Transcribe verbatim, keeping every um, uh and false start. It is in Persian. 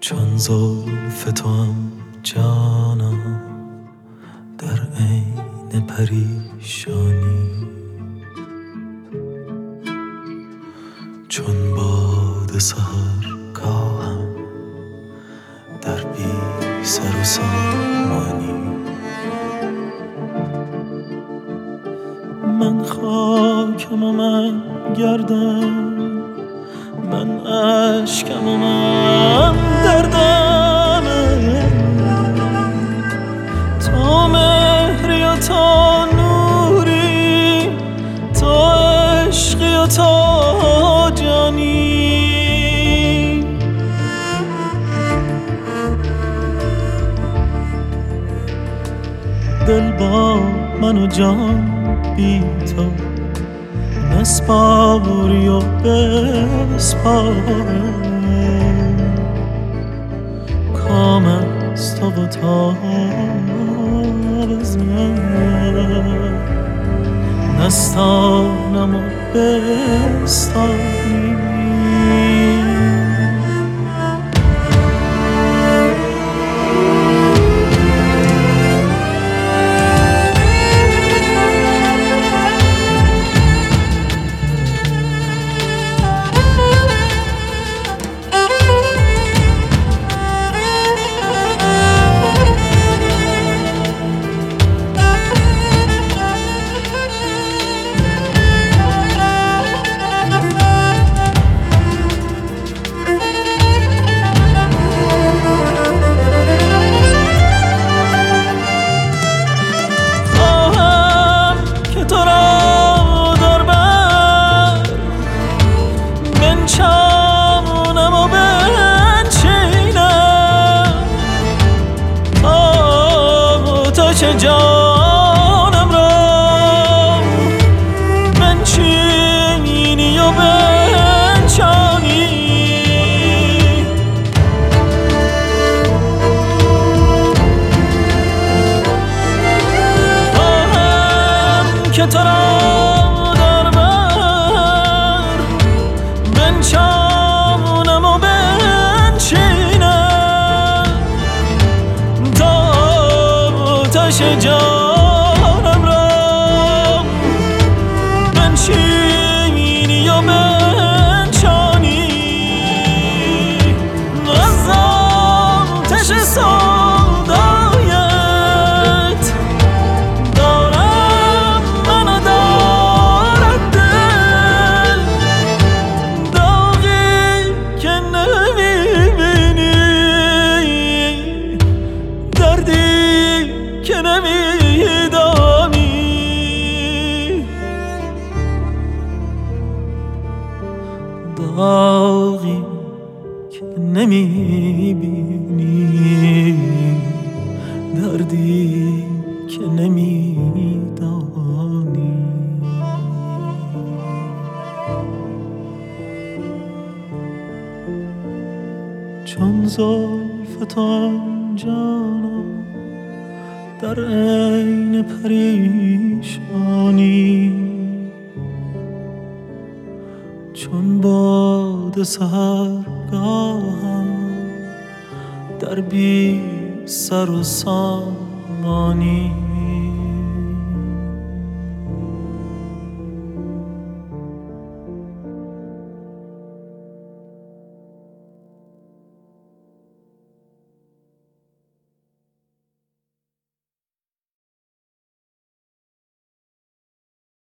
چون زلف تو هم جانم در عین پریشانی، چون باد سحرگاهم در بی سر و سامانی. من خاکم و من گردم، من عشقم و من دردم، تو مهری و تو نوری، تو عشقی و تو جانی. دل با من و جان بی تو نسپاری و بسپاره، کام از تو و تاب از من، نستانم و بستانی. چه جانم را بنشینی و بنشانی، خواهم که تو را در بر بنشانم و بنشینم تا آتش جانم را بنشینی و بنشانی. از آتش سودایت دارم من و دارد دل، داغی که نمیبینی، دردی که نمیدانی، داغی که نمیبینی، دردی که نمیدانی. چون زلف تو جانم در عین پریشانی، چون باد سحرگاهم در بی سر و سامانی.